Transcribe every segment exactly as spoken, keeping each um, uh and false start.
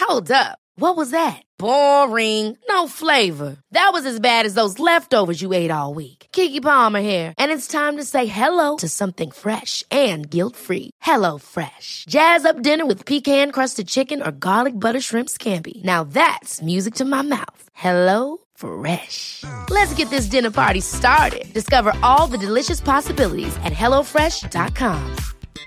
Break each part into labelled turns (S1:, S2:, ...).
S1: Hold up. What was that? Boring. No flavor. That was as bad as those leftovers you ate all week. Keke Palmer here, and it's time to say hello to something fresh and guilt-free. Hello Fresh. Jazz up dinner with pecan-crusted chicken or garlic butter shrimp scampi. Now that's music to my mouth. Hello Fresh. Let's get this dinner party started. Discover all the delicious possibilities at hello fresh dot com.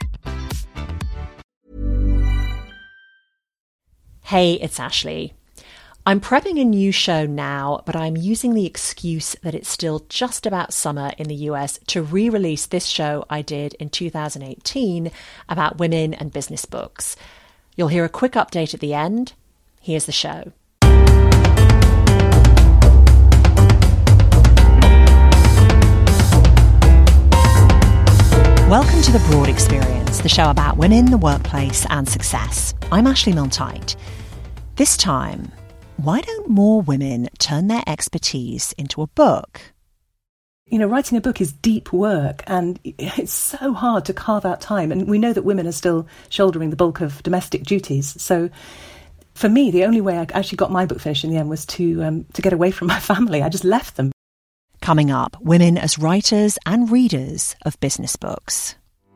S2: Hey, it's Ashley. I'm prepping a new show now, but I'm using the excuse that it's still just about summer in the U S to re-release this show I did in two thousand eighteen about women and business books. You'll hear a quick update at the end. Here's the show. Welcome to The Broad Experience, the show about women, the workplace and success. I'm Ashley Milne-Tyte. This time, why don't more women turn their expertise into a book?
S3: You know, writing a book is deep work and it's so hard to carve out time. And we know that women are still shouldering the bulk of domestic duties. So for me, the only way I actually got my book finished in the end was to um, to get away from my family. I just left them.
S2: Coming up, women as writers and readers of business books.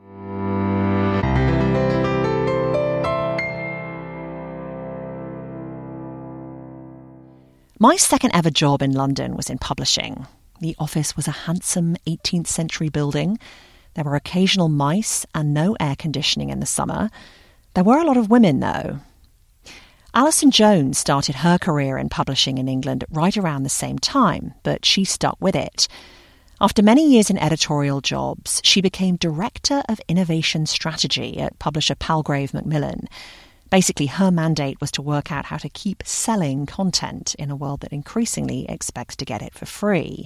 S2: My second ever job in London was in publishing. The office was a handsome eighteenth century building. There were occasional mice and no air conditioning in the summer. There were a lot of women, though. Alison Jones started her career in publishing in England right around the same time, but she stuck with it. After many years in editorial jobs, she became Director of Innovation Strategy at publisher Palgrave Macmillan. Basically, her mandate was to work out how to keep selling content in a world that increasingly expects to get it for free.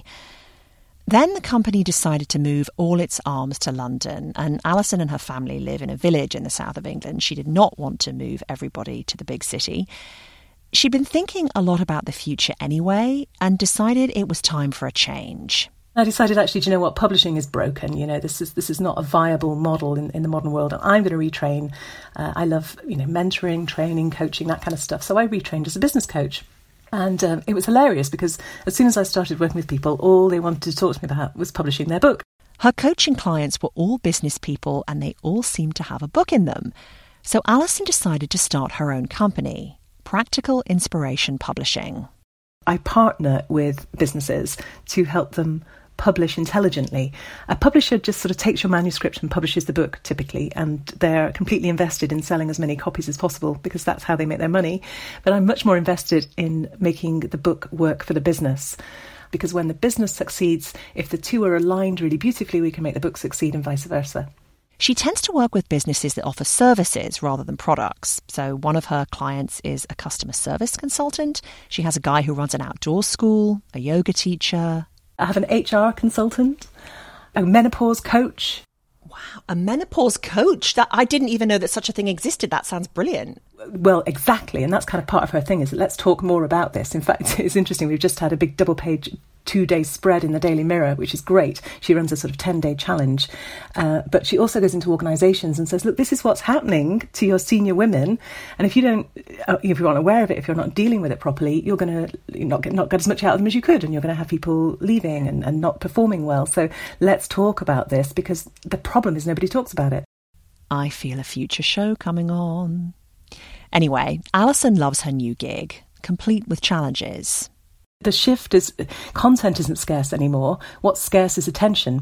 S2: Then the company decided to move all its arms to London, and Alison and her family live in a village in the south of England. She did not want to move everybody to the big city. She'd been thinking a lot about the future anyway, and decided it was time for a change.
S3: I decided, actually, do you know what? Publishing is broken. You know, this is this is not a viable model in, in the modern world. And I'm going to retrain. Uh, I love, you know, mentoring, training, coaching, that kind of stuff. So I retrained as a business coach. And um, it was hilarious because as soon as I started working with people, all they wanted to talk to me about was publishing their book.
S2: Her coaching clients were all business people and they all seemed to have a book in them. So Alison decided to start her own company, Practical Inspiration Publishing.
S3: I partner with businesses to help them publish intelligently. A publisher just sort of takes your manuscript and publishes the book, typically, and they're completely invested in selling as many copies as possible because that's how they make their money. But I'm much more invested in making the book work for the business, because when the business succeeds, if the two are aligned really beautifully, we can make the book succeed and vice versa.
S2: She tends to work with businesses that offer services rather than products. So one of her clients is a customer service consultant. She has a guy who runs an outdoor school, a yoga teacher.
S3: I have an H R consultant, a menopause coach.
S2: Wow, a menopause coach? That I didn't even know that such a thing existed. That sounds brilliant.
S3: Well, exactly. And that's kind of part of her thing, is that let's talk more about this. In fact, it's interesting. We've just had a big double page two-day spread in the Daily Mirror, which is great. She runs a sort of ten-day challenge. Uh, but she also goes into organisations and says, look, this is what's happening to your senior women. And if you don't, uh, if you're not aware of it, if you're not dealing with it properly, you're going to not get, not get as much out of them as you could. And you're going to have people leaving and, and not performing well. So let's talk about this, because the problem is nobody talks about it.
S2: I feel a future show coming on. Anyway, Alison loves her new gig, complete with challenges.
S3: The shift is, content isn't scarce anymore. What's scarce is attention.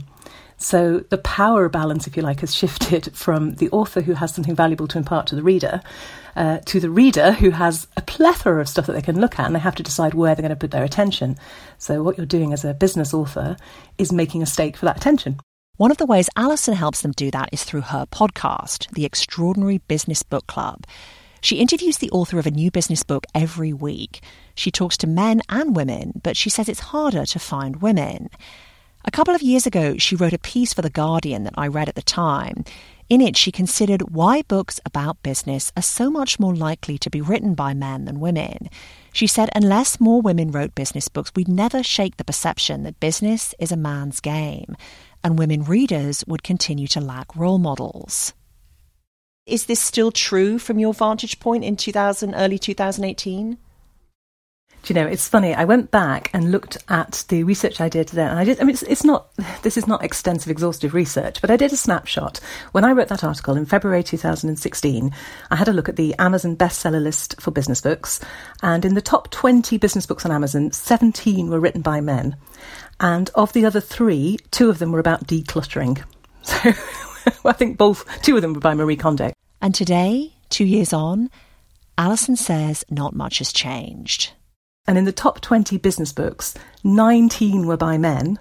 S3: So the power balance, if you like, has shifted from the author who has something valuable to impart to the reader uh, to the reader who has a plethora of stuff that they can look at, and they have to decide where they're going to put their attention. So what you're doing as a business author is making a stake for that attention.
S2: One of the ways Alison helps them do that is through her podcast, The Extraordinary Business Book Club. She interviews the author of a new business book every week. She talks to men and women, but she says it's harder to find women. A couple of years ago, she wrote a piece for The Guardian that I read at the time. In it, she considered why books about business are so much more likely to be written by men than women. She said unless more women wrote business books, we'd never shake the perception that business is a man's game, and women readers would continue to lack role models. Is this still true from your vantage point in two thousand, early two thousand eighteen?
S3: Do you know, it's funny, I went back and looked at the research I did then, and I did, I mean, it's, it's not, this is not extensive, exhaustive research, but I did a snapshot. When I wrote that article in February two thousand sixteen, I had a look at the Amazon bestseller list for business books, and in the top twenty business books on Amazon, seventeen were written by men. And of the other three, two of them were about decluttering. So I think both, two of them were by Marie Kondo.
S2: And today, two years on, Alison says not much has changed.
S3: And in the top twenty business books, nineteen were by men,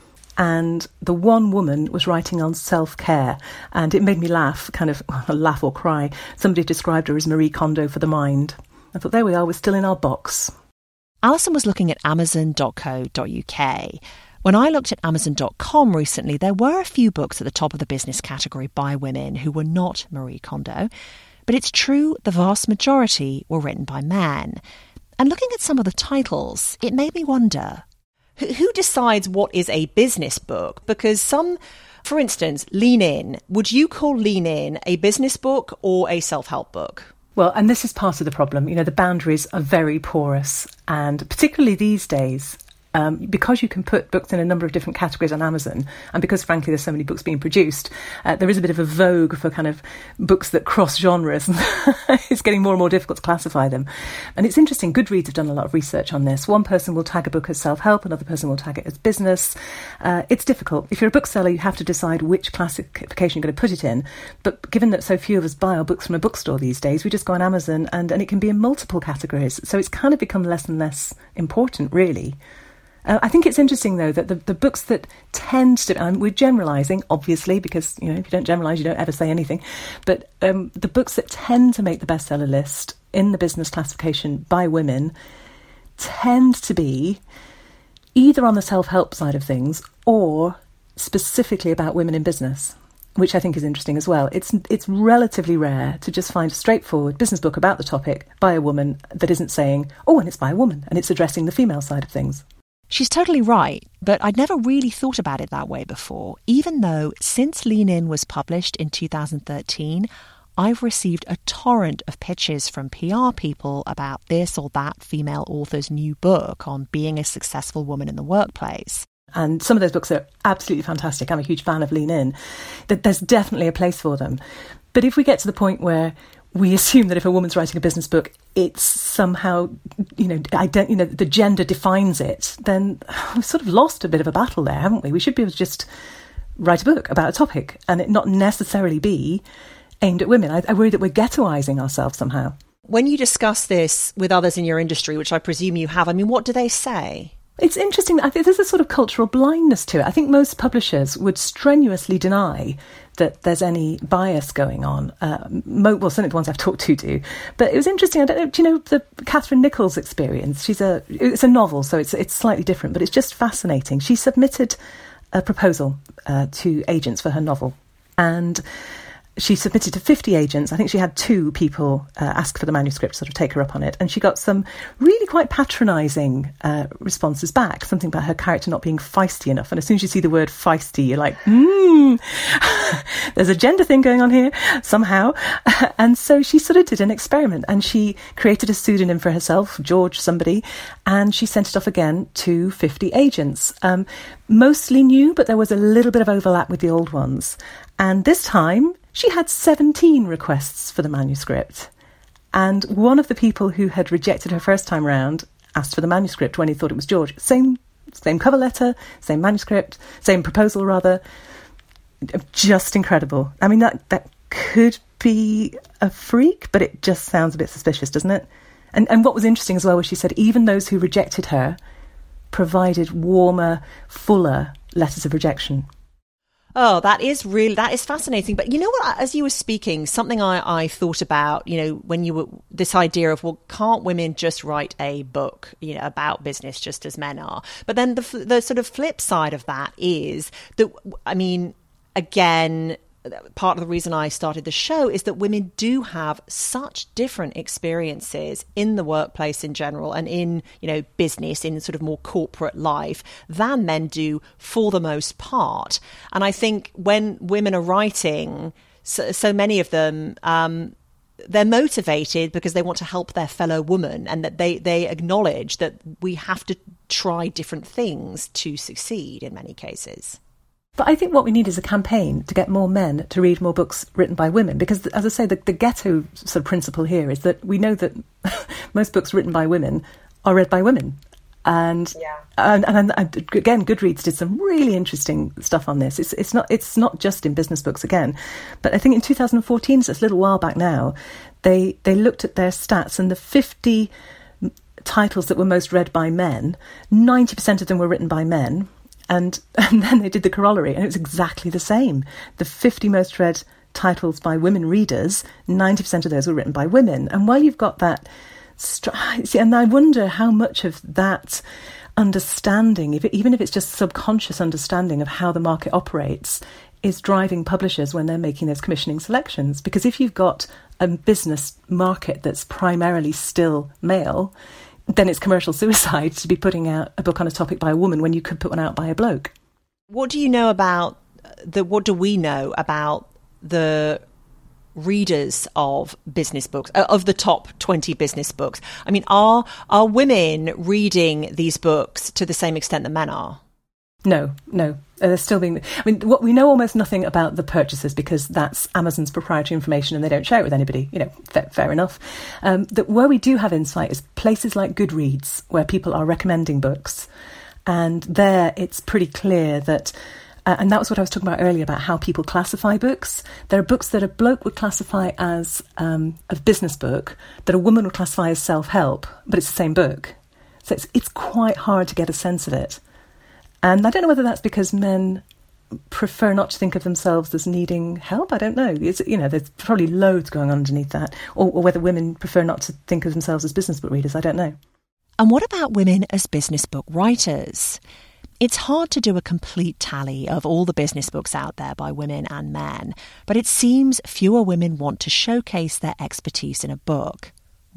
S3: and the one woman was writing on self-care. And it made me laugh, kind of well, laugh or cry. Somebody described her as Marie Kondo for the mind. I thought, there we are, we're still in our box.
S2: Alison was looking at amazon dot co dot uk. When I looked at amazon dot com recently, there were a few books at the top of the business category by women who were not Marie Kondo. But it's true the vast majority were written by men. And looking at some of the titles, it made me wonder, who decides what is a business book? Because some, for instance, Lean In, would you call Lean In a business book or a self-help book?
S3: Well, and this is part of the problem. You know, the boundaries are very porous, and particularly these days, Um, because you can put books in a number of different categories on Amazon, and because, frankly, there's so many books being produced, uh, there is a bit of a vogue for kind of books that cross genres. It's getting more and more difficult to classify them. And it's interesting, Goodreads have done a lot of research on this. One person will tag a book as self-help, another person will tag it as business. Uh, it's difficult. If you're a bookseller, you have to decide which classification you're going to put it in. But given that so few of us buy our books from a bookstore these days, we just go on Amazon, and, and it can be in multiple categories. So it's kind of become less and less important, really. Uh, I think it's interesting, though, that the, the books that tend to, and we're generalising, obviously, because, you know, if you don't generalise, you don't ever say anything, but um, the books that tend to make the bestseller list in the business classification by women tend to be either on the self-help side of things or specifically about women in business, which I think is interesting as well. It's it's relatively rare to just find a straightforward business book about the topic by a woman that isn't saying, oh, and it's by a woman, and it's addressing the female side of things.
S2: She's totally right, but I'd never really thought about it that way before, even though since Lean In was published in two thousand thirteen, I've received a torrent of pitches from P R people about this or that female author's new book on being a successful woman in the workplace.
S3: And some of those books are absolutely fantastic. I'm a huge fan of Lean In. That there's definitely a place for them. But if we get to the point where we assume that if a woman's writing a business book, it's somehow, you know, ident- you know, the gender defines it, then we've sort of lost a bit of a battle there, haven't we? We should be able to just write a book about a topic and it not necessarily be aimed at women. I, I worry that we're ghettoising ourselves somehow.
S2: When you discuss this with others in your industry, which I presume you have, I mean, what do they say?
S3: It's interesting. I think there's a sort of cultural blindness to it. I think most publishers would strenuously deny that there's any bias going on. Uh, mo- well, certainly the ones I've talked to do. But it was interesting. I don't know. Do you know the Catherine Nichols experience? She's a. It's a novel, so it's it's slightly different, but it's just fascinating. She submitted a proposal uh, to agents for her novel, and she submitted to fifty agents. I think she had two people uh, ask for the manuscript, sort of take her up on it. And she got some really quite patronising uh, responses back, something about her character not being feisty enough. And as soon as you see the word feisty, you're like, hmm, there's a gender thing going on here somehow. And so she sort of did an experiment and she created a pseudonym for herself, George somebody, and she sent it off again to fifty agents. Um, mostly new, but there was a little bit of overlap with the old ones. And this time, she had seventeen requests for the manuscript. And one of the people who had rejected her first time round asked for the manuscript when he thought it was George. Same same cover letter, same manuscript, same proposal rather. Just incredible. I mean, that, that could be a freak, but it just sounds a bit suspicious, doesn't it? And and what was interesting as well was she said even those who rejected her provided warmer, fuller letters of rejection.
S2: Oh, that is really, that is fascinating. But you know what, as you were speaking, something I, I thought about, you know, when you were, this idea of, well, can't women just write a book, you know, about business just as men are? But then the the sort of flip side of that is that, I mean, again, part of the reason I started the show is that women do have such different experiences in the workplace in general and in, you know, business, in sort of more corporate life than men do for the most part. And I think when women are writing so, so many of them, um, they're motivated because they want to help their fellow woman, and that they, they acknowledge that we have to try different things to succeed in many cases.
S3: But I think what we need is a campaign to get more men to read more books written by women, because, as I say, the, the ghetto sort of principle here is that we know that most books written by women are read by women. And, yeah. and, and and again, Goodreads did some really interesting stuff on this. It's it's not it's not just in business books again, but I think in two thousand fourteen, so it's a little while back now, they they looked at their stats, and the fifty titles that were most read by men, ninety percent of them were written by men. And, and then they did the corollary, and it was exactly the same. The fifty most read titles by women readers, ninety percent of those were written by women. And while you've got that, see, and I wonder how much of that understanding, if it, even if it's just subconscious understanding of how the market operates, is driving publishers when they're making those commissioning selections. Because if you've got a business market that's primarily still male, then it's commercial suicide to be putting out a book on a topic by a woman when you could put one out by a bloke.
S2: What do you know about the, what do we know about the readers of business books, of the top twenty business books? I mean, are, are women reading these books to the same extent that men are?
S3: No, no. Uh, they're still being... I mean, what we know almost nothing about the purchasers, because that's Amazon's proprietary information and they don't share it with anybody. You know, fair, fair enough. Um, that where we do have insight is places like Goodreads, where people are recommending books. And there it's pretty clear that... Uh, and that was what I was talking about earlier, about how people classify books. There are books that a bloke would classify as um, a business book, that a woman would classify as self-help, but it's the same book. So it's it's quite hard to get a sense of it. And I don't know whether that's because men prefer not to think of themselves as needing help. I don't know. It's, you know, there's probably loads going on underneath that. Or, or whether women prefer not to think of themselves as business book readers. I don't know.
S2: And what about women as business book writers? It's hard to do a complete tally of all the business books out there by women and men, but it seems fewer women want to showcase their expertise in a book.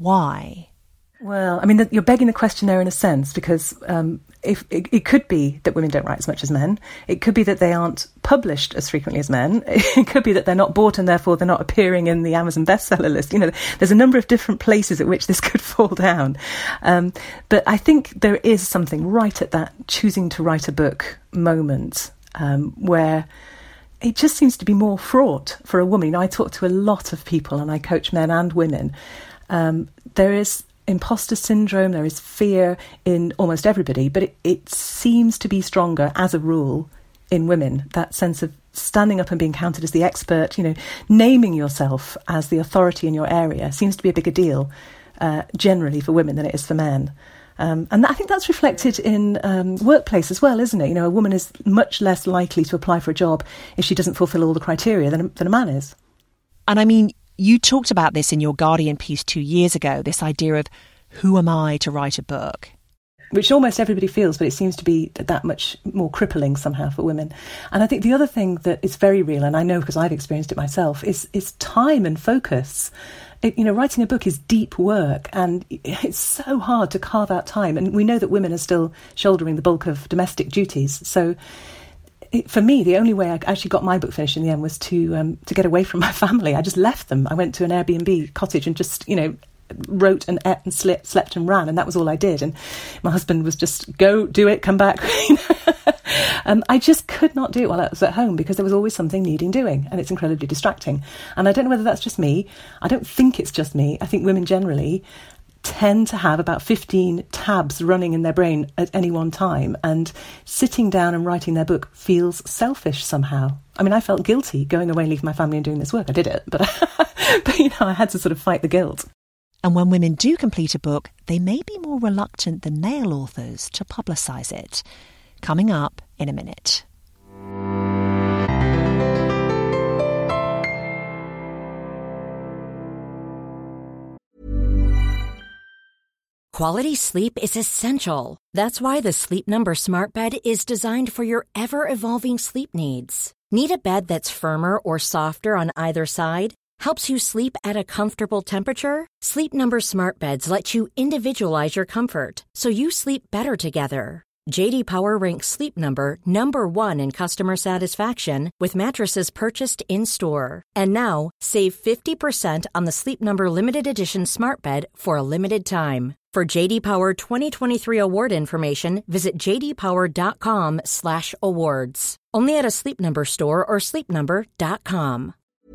S2: Why?
S3: Well, I mean, you're begging the question there in a sense, because um, if it, it could be that women don't write as much as men. It could be that they aren't published as frequently as men. It could be that they're not bought and therefore they're not appearing in the Amazon bestseller list. You know, there's a number of different places at which this could fall down. Um, but I think there is something right at that choosing to write a book moment um, where it just seems to be more fraught for a woman. You know, I talk to a lot of people and I coach men and women. Um, there is imposter syndrome, there is fear in almost everybody, but it, it seems to be stronger as a rule in women. That sense of standing up and being counted as the expert, you know, naming yourself as the authority in your area seems to be a bigger deal uh, generally for women than it is for men. Um, and I think that's reflected in um, workplace as well, isn't it? You know, a woman is much less likely to apply for a job if she doesn't fulfil all the criteria than a, than a man is.
S2: And I mean, you talked about this in your Guardian piece two years ago, this idea of who am I to write a book?
S3: Which almost everybody feels, but it seems to be that much more crippling somehow for women. And I think the other thing that is very real, and I know because I've experienced it myself, is, is time and focus. It, you know, writing a book is deep work and it's so hard to carve out time. And we know that women are still shouldering the bulk of domestic duties. So It, for me, the only way I actually got my book finished in the end was to um, to get away from my family. I just left them. I went to an Airbnb cottage and just, you know, wrote and ate and slept, slept and ran, and that was all I did. And my husband was just, go, do it, come back. um, I just could not do it while I was at home because there was always something needing doing, and it's incredibly distracting. And I don't know whether that's just me. I don't think it's just me. I think women generally tend to have about fifteen tabs running in their brain at any one time, and sitting down and writing their book feels selfish somehow. I mean, I felt guilty going away and leaving my family and doing this work. I did it, but, but you know, I had to sort of fight the guilt.
S2: And when women do complete a book, they may be more reluctant than male authors to publicise it. Coming up in a minute.
S4: Quality sleep is essential. That's why the Sleep Number Smart Bed is designed for your ever-evolving sleep needs. Need a bed that's firmer or softer on either side? Helps you sleep at a comfortable temperature? Sleep Number Smart Beds let you individualize your comfort so you sleep better together. J D Power ranks Sleep Number number one in customer satisfaction with mattresses purchased in-store. And now, save fifty percent on the Sleep Number Limited Edition Smart Bed for a limited time. For J D Power twenty twenty-three award information, visit jdpower.com slash awards. Only at a Sleep Number store or sleep number dot com.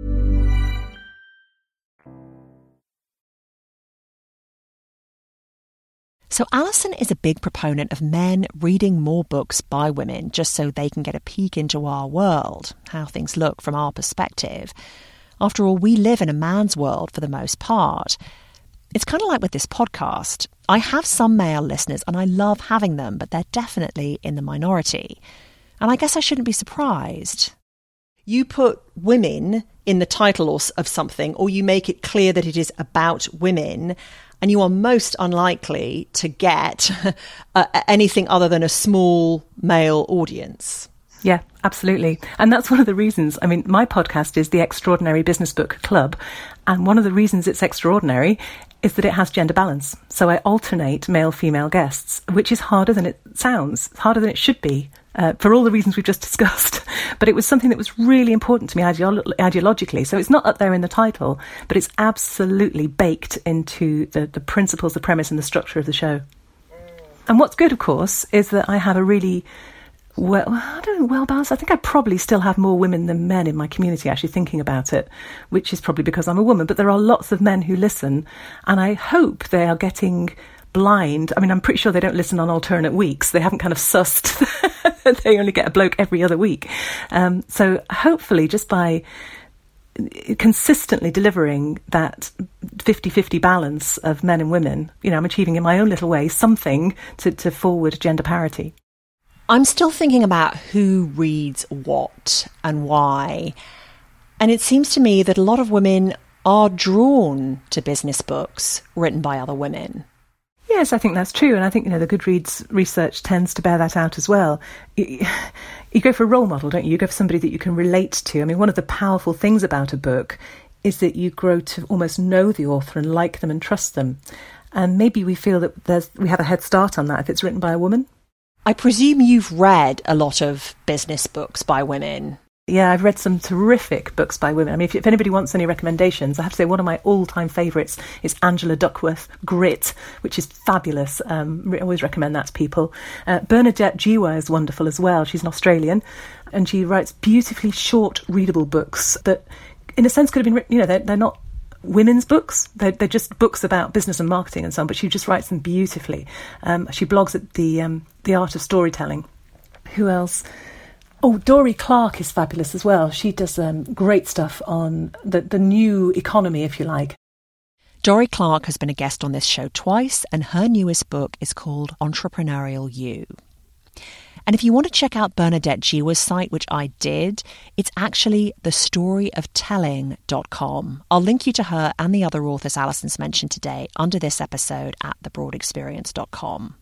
S2: So Alison is a big proponent of men reading more books by women just so they can get a peek into our world, how things look from our perspective. After all, we live in a man's world for the most part. It's kind of like with this podcast. I have some male listeners and I love having them, but they're definitely in the minority. And I guess I shouldn't be surprised. You put women in the title of something, or you make it clear that it is about women, and you are most unlikely to get uh, anything other than a small male audience.
S3: Yeah, absolutely. And that's one of the reasons. I mean, my podcast is the Extraordinary Business Book Club. And one of the reasons it's extraordinary is that it has gender balance. So I alternate male-female guests, which is harder than it sounds, harder than it should be, uh, for all the reasons we've just discussed. But it was something that was really important to me ideolo- ideologically. So it's not up there in the title, but it's absolutely baked into the, the principles, the premise and the structure of the show. And what's good, of course, is that I have a really... Well, I don't know, well balanced. I think I probably still have more women than men in my community actually thinking about it, which is probably because I'm a woman. But there are lots of men who listen, and I hope they are getting blind. I mean, I'm pretty sure they don't listen on alternate weeks. They haven't kind of sussed that they only get a bloke every other week. Um, so hopefully just by consistently delivering that fifty-fifty balance of men and women, you know, I'm achieving in my own little way something to, to forward gender parity.
S2: I'm still thinking about who reads what and why. And it seems to me that a lot of women are drawn to business books written by other women.
S3: Yes, I think that's true. And I think, you know, the Goodreads research tends to bear that out as well. You, you go for a role model, don't you? You go for somebody that you can relate to. I mean, one of the powerful things about a book is that you grow to almost know the author and like them and trust them. And maybe we feel that there's we have a head start on that if it's written by a woman.
S2: I presume you've read a lot of business books by women.
S3: Yeah, I've read some terrific books by women. I mean, if, if anybody wants any recommendations, I have to say one of my all-time favourites is Angela Duckworth, Grit, which is fabulous. Um, I always recommend that to people. Uh, Bernadette Jiwa is wonderful as well. She's an Australian, and she writes beautifully short, readable books that, in a sense, could have been written, you know, they're, they're not women's books. They're, they're just books about business and marketing and so on, but she just writes them beautifully. Um, she blogs at the um, the Art of Storytelling. Who else? Oh, Dory Clark is fabulous as well. She does um, great stuff on the, the new economy, if you like.
S2: Dory Clark has been a guest on this show twice, and her newest book is called Entrepreneurial You. And if you want to check out Bernadette Jiwa's site, which I did, it's actually the story of telling dot com. I'll link you to her and the other authors Alison's mentioned today under this episode at the broad experience dot com.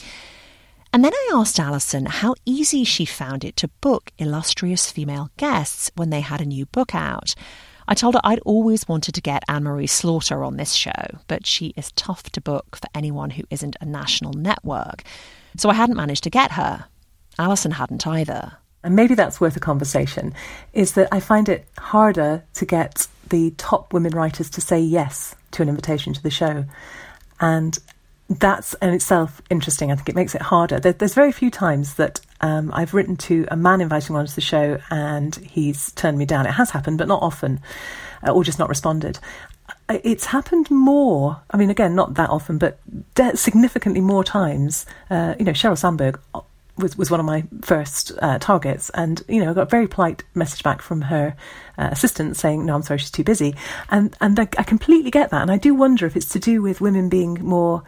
S2: And then I asked Alison how easy she found it to book illustrious female guests when they had a new book out. I told her I'd always wanted to get Anne-Marie Slaughter on this show, but she is tough to book for anyone who isn't a national network. So I hadn't managed to get her. Alison hadn't either.
S3: And maybe that's worth a conversation, is that I find it harder to get the top women writers to say yes to an invitation to the show. And that's in itself interesting. I think it makes it harder. There, there's very few times that um, I've written to a man inviting one to the show and he's turned me down. It has happened, but not often, uh, or just not responded. It's happened more, I mean, again, not that often, but de- significantly more times. Uh, you know, Sheryl Sandberg was, was one of my first uh, targets. And, you know, I got a very polite message back from her uh, assistant saying, no, I'm sorry, she's too busy. And and I, I completely get that. And I do wonder if it's to do with women being more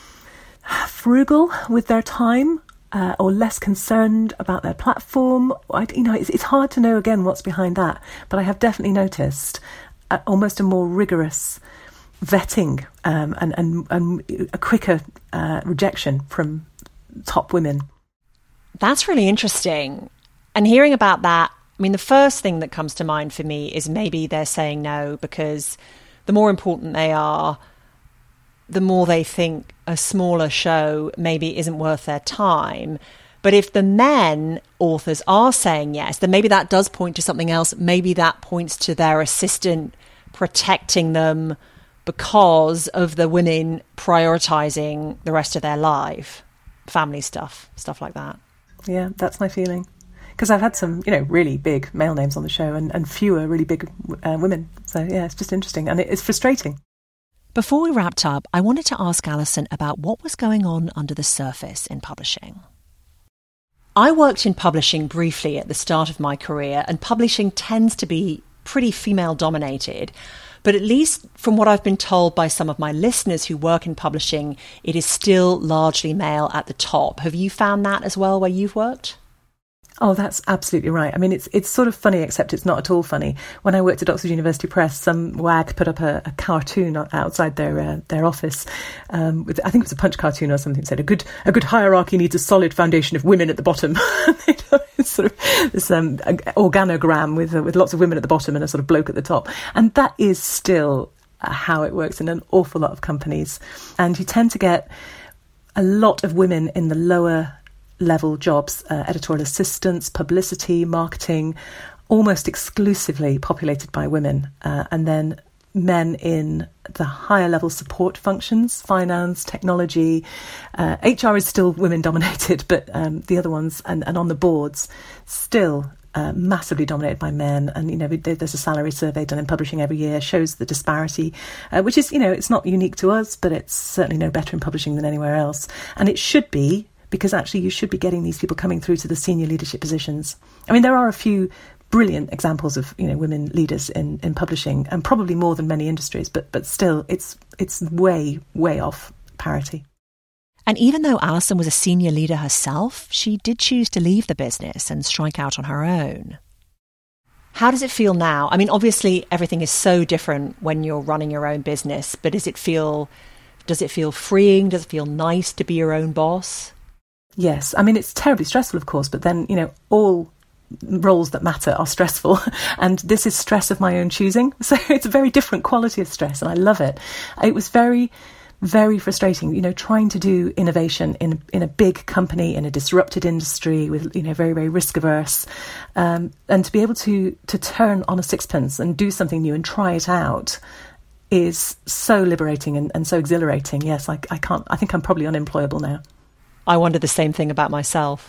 S3: frugal with their time uh, or less concerned about their platform. I, you know, it's, it's hard to know, again, what's behind that. But I have definitely noticed uh, almost a more rigorous vetting um, and, and, and a quicker uh, rejection from top women.
S2: That's really interesting. And hearing about that, I mean, the first thing that comes to mind for me is maybe they're saying no because the more important they are, the more they think a smaller show maybe isn't worth their time. But if the men authors are saying yes, then maybe that does point to something else. Maybe that points to their assistant protecting them because of the women prioritizing the rest of their life, family stuff, stuff like that.
S3: Yeah, that's my feeling. Because I've had some, you know, really big male names on the show and, and fewer really big uh, women. So, yeah, it's just interesting. And it, it's frustrating.
S2: Before we wrapped up, I wanted to ask Alison about what was going on under the surface in publishing. I worked in publishing briefly at the start of my career, and publishing tends to be pretty female-dominated. But at least from what I've been told by some of my listeners who work in publishing, it is still largely male at the top. Have you found that as well where you've worked?
S3: Oh, that's absolutely right. I mean, it's it's sort of funny, except it's not at all funny. When I worked at Oxford University Press, some wag put up a, a cartoon outside their uh, their office. Um, with, I think it was a Punch cartoon or something. Said a good a good hierarchy needs a solid foundation of women at the bottom. It's sort of this um, organogram with uh, with lots of women at the bottom and a sort of bloke at the top, and that is still how it works in an awful lot of companies. And you tend to get a lot of women in the lower level jobs, uh, editorial assistants, publicity, marketing, almost exclusively populated by women. Uh, and then men in the higher level support functions, finance, technology. Uh, H R is still women dominated, but um, the other ones and, and on the boards still uh, massively dominated by men. And, you know, there's a salary survey done in publishing every year, shows the disparity, uh, which is, you know, it's not unique to us, but it's certainly no better in publishing than anywhere else. And it should be, because actually you should be getting these people coming through to the senior leadership positions. I mean, there are a few brilliant examples of, you know, women leaders in, in publishing, and probably more than many industries, but but still it's it's way, way off parity.
S2: And even though Alison was a senior leader herself, she did choose to leave the business and strike out on her own. How does it feel now? I mean, obviously everything is so different when you're running your own business, but does it feel does it feel freeing? Does it feel nice to be your own boss?
S3: Yes. I mean, it's terribly stressful, of course, but then, you know, all roles that matter are stressful. And this is stress of my own choosing. So it's a very different quality of stress, and I love it. It was very, very frustrating, you know, trying to do innovation in, in a big company, in a disrupted industry with, you know, very, very risk averse. Um, and to be able to, to turn on a sixpence and do something new and try it out is so liberating and, and so exhilarating. Yes, I, I can't, I think I'm probably unemployable now.
S2: I wonder the same thing about myself.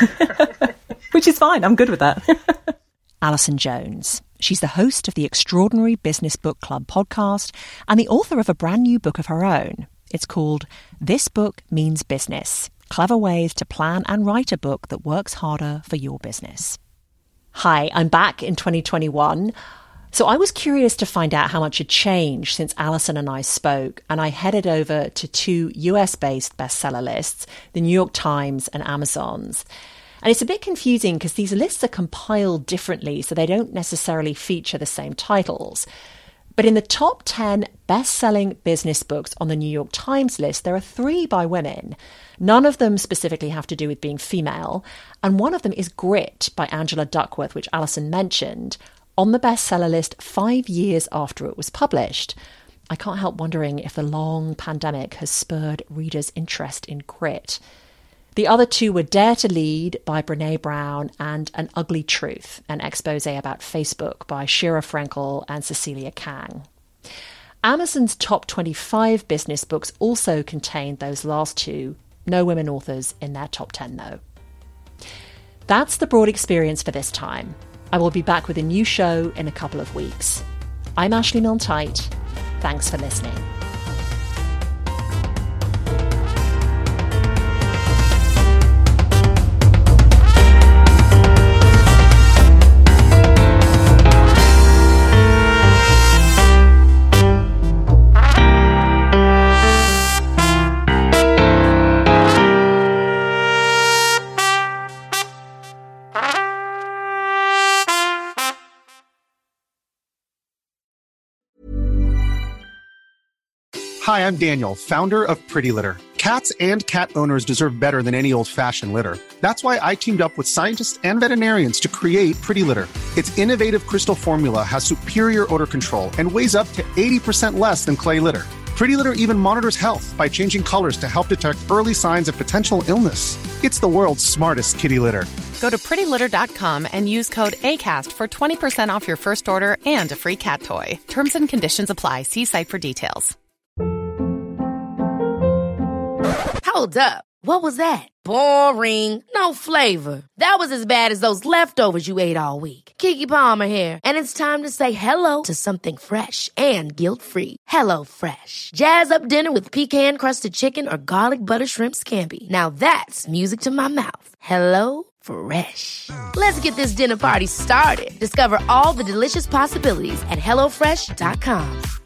S3: Which is fine. I'm good with that.
S2: Alison Jones. She's the host of the Extraordinary Business Book Club podcast and the author of a brand new book of her own. It's called This Book Means Business: Clever Ways to Plan and Write a Book That Works Harder for Your Business. Hi, I'm back in twenty twenty-one. So I was curious to find out how much had changed since Alison and I spoke, and I headed over to two U S-based bestseller lists, the New York Times and Amazon's. And it's a bit confusing because these lists are compiled differently, so they don't necessarily feature the same titles. But in the top ten best-selling business books on the New York Times list, there are three by women. None of them specifically have to do with being female, and one of them is Grit by Angela Duckworth, which Alison mentioned, on the bestseller list five years after it was published. I can't help wondering if the long pandemic has spurred readers' interest in Grit. The other two were Dare to Lead by Brené Brown and An Ugly Truth, an expose about Facebook by Shira Frenkel and Cecilia Kang. Amazon's top twenty-five business books also contained those last two. No women authors in their top ten, though. That's the broad experience for this time. I will be back with a new show in a couple of weeks. I'm Ashley Milne-Tyte. Thanks for listening.
S5: Hi, I'm Daniel, founder of Pretty Litter. Cats and cat owners deserve better than any old-fashioned litter. That's why I teamed up with scientists and veterinarians to create Pretty Litter. Its innovative crystal formula has superior odor control and weighs up to eighty percent less than clay litter. Pretty Litter even monitors health by changing colors to help detect early signs of potential illness. It's the world's smartest kitty litter.
S6: Go to pretty litter dot com and use code ACAST for twenty percent off your first order and a free cat toy. Terms and conditions apply. See site for details.
S1: Hold up. What was that? Boring. No flavor. That was as bad as those leftovers you ate all week. Keke Palmer here, and it's time to say hello to something fresh and guilt-free. Hello Fresh. Jazz up dinner with pecan-crusted chicken or garlic butter shrimp scampi. Now that's music to my mouth. Hello Fresh. Let's get this dinner party started. Discover all the delicious possibilities at hello fresh dot com.